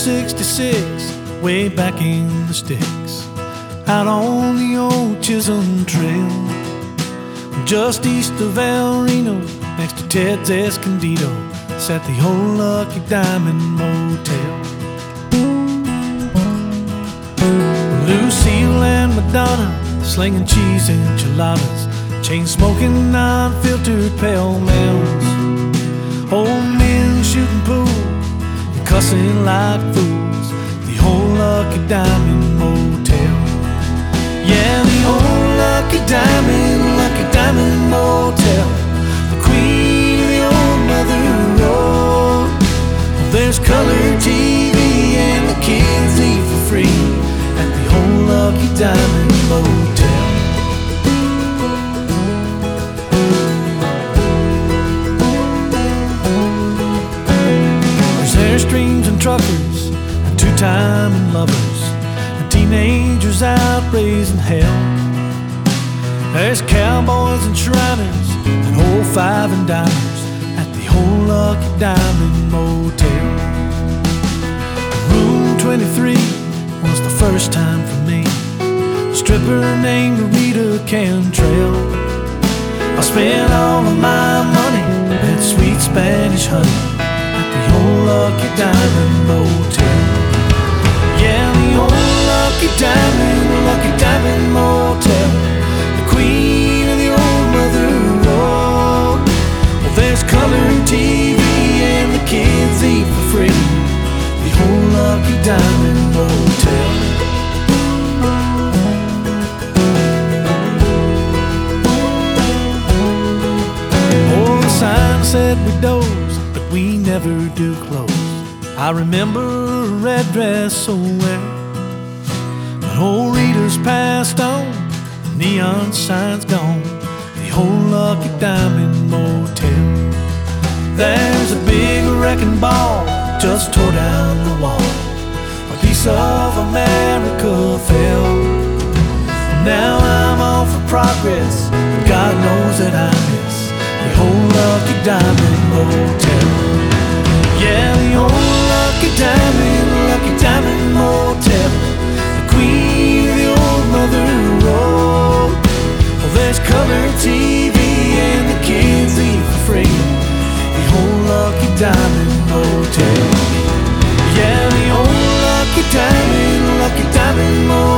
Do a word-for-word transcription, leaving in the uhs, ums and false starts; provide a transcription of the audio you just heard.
sixty-six, way back in the sticks, out on the old Chisholm Trail, just east of El Reno, next to Ted's Escondido, sat the old Lucky Diamond Motel. Lucille and Madonna slinging cheese enchiladas, chain smoking non-filtered pale males, old men shooting pool and cussing like fools. The old Lucky Diamond Motel. Yeah, the old Lucky Diamond, Lucky Diamond Motel, the queen of the old Mother Road. There's color T V and the kids eat for free at the old Lucky Diamond Motel. There's Airstreams and truckers and two-timing lovers and teenagers out raising hell. There's cowboys and shriners and old five and dimers at the old Lucky Diamond Motel. Room twenty-three was the first time for me. A stripper named Rita Cantrell. I spent all of my money on that sweet Spanish honey at the old Lucky Diamond Motel. Yeah, the old Lucky Diamond, Lucky Diamond Motel, the queen of the old Mother Road. Well, there's color T V and the kids eat for free, the old Lucky Diamond Motel. Oh, the sign said we doze, but we never do close. I remember a red dress so well, but old Rita's passed on, the neon sign's gone, the old Lucky Diamond Motel. There's a big wrecking ball just tore down the wall, a piece of America fell. Now I'm all for progress, but God knows that I miss the old Lucky Diamond Motel. Yeah, the old Lucky Diamond, Lucky Diamond Motel, the queen of the old Mother Road. Well, there's color T V and the kids eat for free, the old Lucky Diamond Motel. Yeah, the old Lucky Diamond, Lucky Diamond Motel.